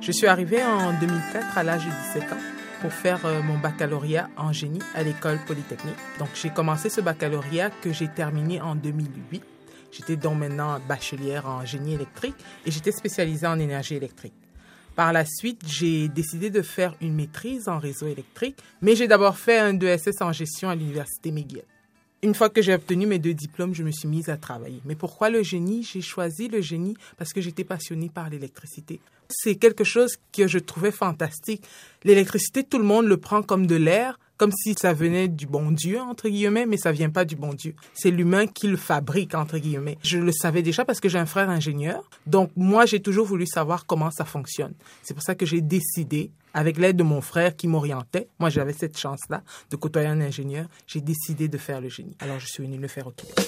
Je suis arrivée en 2004 à l'âge de 17 ans pour faire mon baccalauréat en génie à l'école polytechnique. Donc, j'ai commencé ce baccalauréat que j'ai terminé en 2008. J'étais donc maintenant bachelière en génie électrique et j'étais spécialisée en énergie électrique. Par la suite, j'ai décidé de faire une maîtrise en réseau électrique, mais j'ai d'abord fait un 2SS en gestion à l'université McGill. Une fois que j'ai obtenu mes 2 diplômes, je me suis mise à travailler. Mais pourquoi le génie? J'ai choisi le génie parce que j'étais passionnée par l'électricité. C'est quelque chose que je trouvais fantastique. L'électricité, tout le monde le prend comme de l'air, comme si ça venait du bon Dieu, entre guillemets, mais ça vient pas du bon Dieu. C'est l'humain qui le fabrique, entre guillemets. Je le savais déjà parce que j'ai un frère ingénieur. Donc, moi, j'ai toujours voulu savoir comment ça fonctionne. C'est pour ça que j'ai décidé, avec l'aide de mon frère qui m'orientait, moi, j'avais cette chance-là de côtoyer un ingénieur, j'ai décidé de faire le génie. Alors, je suis venue le faire au Québec.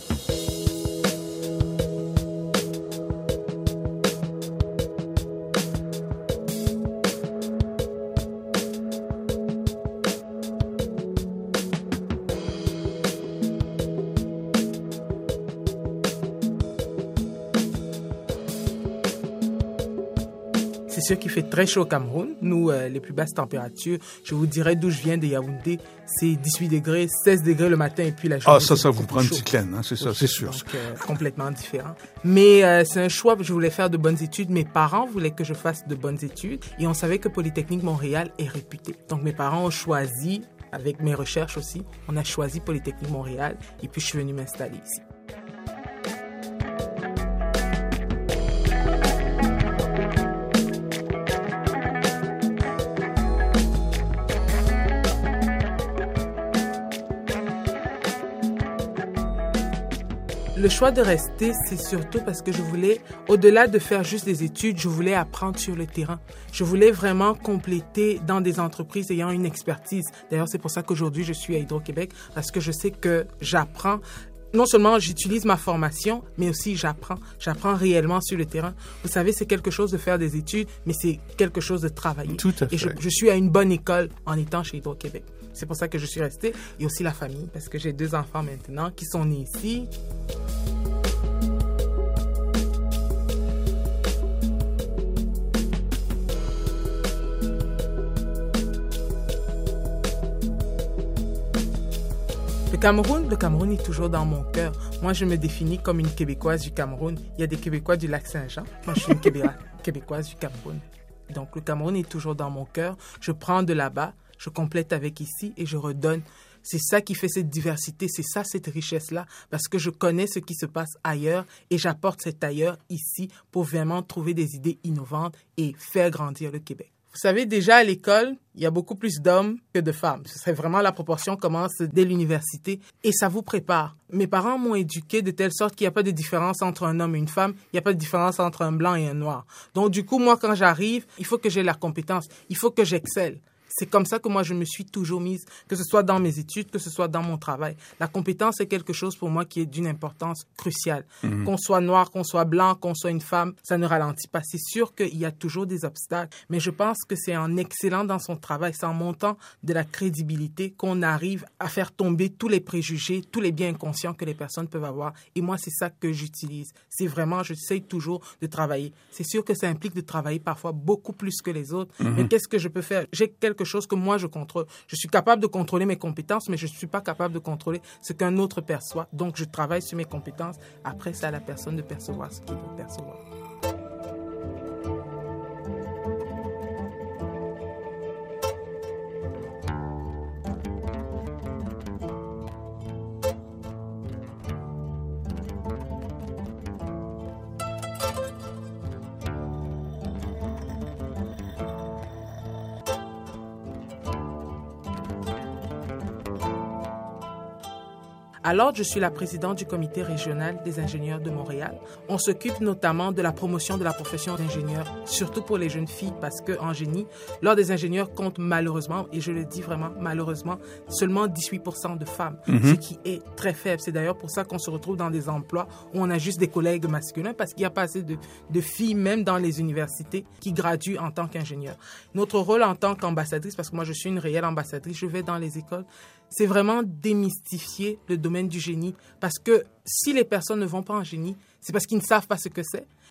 C'est sûr qu'il fait très chaud au Cameroun. Nous, les plus basses températures, je vous dirais d'où je viens, de Yaoundé, c'est 18 degrés, 16 degrés le matin et puis la journée. Ah, ça vous prend une petite laine, hein, c'est ça, c'est sûr. Donc, complètement différent. Mais c'est un choix, je voulais faire de bonnes études. Mes parents voulaient que je fasse de bonnes études et on savait que Polytechnique Montréal est réputé. Donc, mes parents ont choisi, avec mes recherches aussi, on a choisi Polytechnique Montréal et puis je suis venue m'installer ici. Le choix de rester, c'est surtout parce que je voulais, au-delà de faire juste des études, je voulais apprendre sur le terrain. Je voulais vraiment compléter dans des entreprises ayant une expertise. D'ailleurs, c'est pour ça qu'aujourd'hui, je suis à Hydro-Québec, parce que je sais que j'apprends. Non seulement j'utilise ma formation, mais aussi j'apprends. J'apprends réellement sur le terrain. Vous savez, c'est quelque chose de faire des études, mais c'est quelque chose de travailler. Tout à fait. Et je suis à une bonne école en étant chez Hydro-Québec. C'est pour ça que je suis restée. Et aussi la famille, parce que j'ai 2 enfants maintenant qui sont nés ici. Le Cameroun est toujours dans mon cœur. Moi, je me définis comme une Québécoise du Cameroun. Il y a des Québécois du Lac-Saint-Jean. Moi, je suis une Québécoise du Cameroun. Donc, le Cameroun est toujours dans mon cœur. Je prends de là-bas, je complète avec ici et je redonne. C'est ça qui fait cette diversité, c'est ça, cette richesse-là, parce que je connais ce qui se passe ailleurs et j'apporte cet ailleurs ici pour vraiment trouver des idées innovantes et faire grandir le Québec. Vous savez, déjà à l'école, il y a beaucoup plus d'hommes que de femmes. C'est vraiment la proportion commence dès l'université et ça vous prépare. Mes parents m'ont éduqué de telle sorte qu'il n'y a pas de différence entre un homme et une femme. Il n'y a pas de différence entre un blanc et un noir. Donc du coup, moi, quand j'arrive, il faut que j'ai la compétence. Il faut que j'excelle. C'est comme ça que moi, je me suis toujours mise, que ce soit dans mes études, que ce soit dans mon travail. La compétence est quelque chose pour moi qui est d'une importance cruciale. Qu'on soit noir, qu'on soit blanc, qu'on soit une femme, ça ne ralentit pas. C'est sûr qu'il y a toujours des obstacles, mais je pense que c'est en excellant dans son travail, c'est en montant de la crédibilité qu'on arrive à faire tomber tous les préjugés, tous les biais inconscients que les personnes peuvent avoir. Et moi, c'est ça que j'utilise. C'est vraiment, j'essaie toujours de travailler. C'est sûr que ça implique de travailler parfois beaucoup plus que les autres, mais qu'est-ce que je peux faire? J'ai quelque chose que moi je contrôle. Je suis capable de contrôler mes compétences, mais je ne suis pas capable de contrôler ce qu'un autre perçoit. Donc, je travaille sur mes compétences. Après, c'est à la personne de percevoir ce qu'il veut percevoir. Alors, je suis la présidente du comité régional des ingénieurs de Montréal. On s'occupe notamment de la promotion de la profession d'ingénieur, surtout pour les jeunes filles, parce qu'en génie, l'ordre des ingénieurs compte malheureusement, et je le dis vraiment malheureusement, seulement 18% de femmes, ce qui est très faible. C'est d'ailleurs pour ça qu'on se retrouve dans des emplois où on a juste des collègues masculins, parce qu'il n'y a pas assez de filles, même dans les universités, qui graduent en tant qu'ingénieurs. Notre rôle en tant qu'ambassadrice, parce que moi je suis une réelle ambassadrice, je vais dans les écoles, c'est vraiment démystifier le domaine du génie. Parce que si les personnes ne vont pas en génie, c'est parce qu'ils ne savent pas ce que c'est.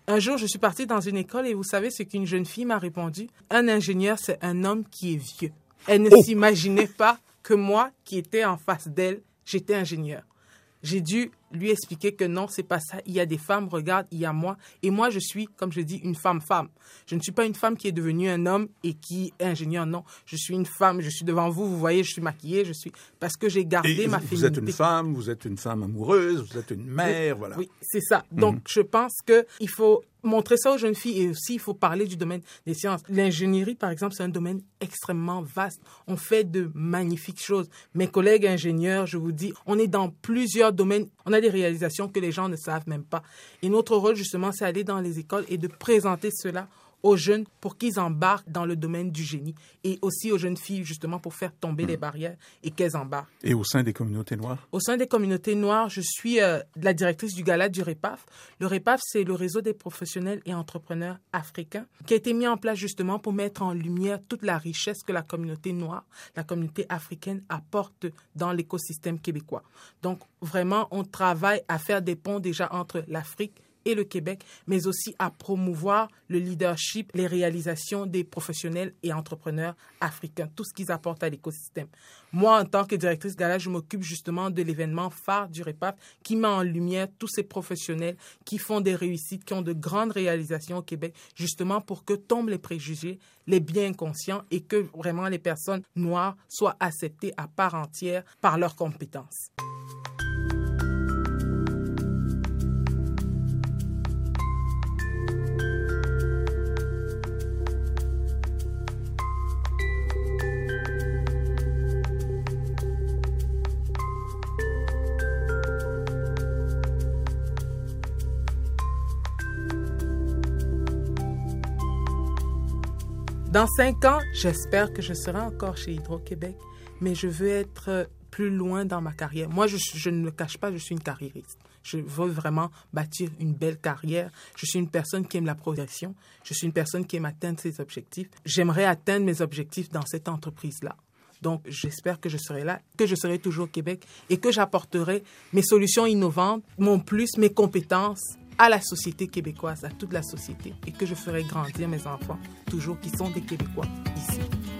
Un jour, je suis partie dans une école et vous savez ce qu'une jeune fille m'a répondu? Un ingénieur, c'est un homme qui est vieux. Elle ne s'imaginait pas que moi, qui étais en face d'elle, j'étais ingénieur. J'ai dû lui expliquer que non, c'est pas ça. Il y a des femmes, regarde, il y a moi. Et moi, je suis, comme je dis, une femme-femme. Je ne suis pas une femme qui est devenue un homme et qui est ingénieur. Non, je suis une femme. Je suis devant vous, vous voyez, je suis maquillée, parce que j'ai gardé ma féminité. Vous êtes une femme amoureuse, vous êtes une mère, voilà. Oui, c'est ça. Donc, je pense qu'il faut montrer ça aux jeunes filles et aussi, il faut parler du domaine des sciences. L'ingénierie, par exemple, c'est un domaine extrêmement vaste. On fait de magnifiques choses. Mes collègues ingénieurs, je vous dis, on est dans plusieurs domaines. On a des réalisations que les gens ne savent même pas. Et notre rôle, justement, c'est d'aller dans les écoles et de présenter cela aux jeunes pour qu'ils embarquent dans le domaine du génie et aussi aux jeunes filles, justement, pour faire tomber les barrières et qu'elles embarquent. Et au sein des communautés noires? Au sein des communautés noires, je suis la directrice du gala du REPAF. Le REPAF, c'est le réseau des professionnels et entrepreneurs africains qui a été mis en place justement pour mettre en lumière toute la richesse que la communauté noire, la communauté africaine apporte dans l'écosystème québécois. Donc, vraiment, on travaille à faire des ponts déjà entre l'Afrique et le Québec, mais aussi à promouvoir le leadership, les réalisations des professionnels et entrepreneurs africains, tout ce qu'ils apportent à l'écosystème. Moi, en tant que directrice gala, je m'occupe justement de l'événement phare du REPAF qui met en lumière tous ces professionnels qui font des réussites, qui ont de grandes réalisations au Québec, justement pour que tombent les préjugés, les biais inconscients et que vraiment les personnes noires soient acceptées à part entière par leurs compétences. Dans 5 ans, j'espère que je serai encore chez Hydro-Québec, mais je veux être plus loin dans ma carrière. Moi, je ne le cache pas, je suis une carriériste. Je veux vraiment bâtir une belle carrière. Je suis une personne qui aime la progression. Je suis une personne qui aime atteindre ses objectifs. J'aimerais atteindre mes objectifs dans cette entreprise-là. Donc, j'espère que je serai là, que je serai toujours au Québec et que j'apporterai mes solutions innovantes, mon plus, mes compétences à la société québécoise, à toute la société, et que je ferai grandir mes enfants, toujours qui sont des Québécois ici.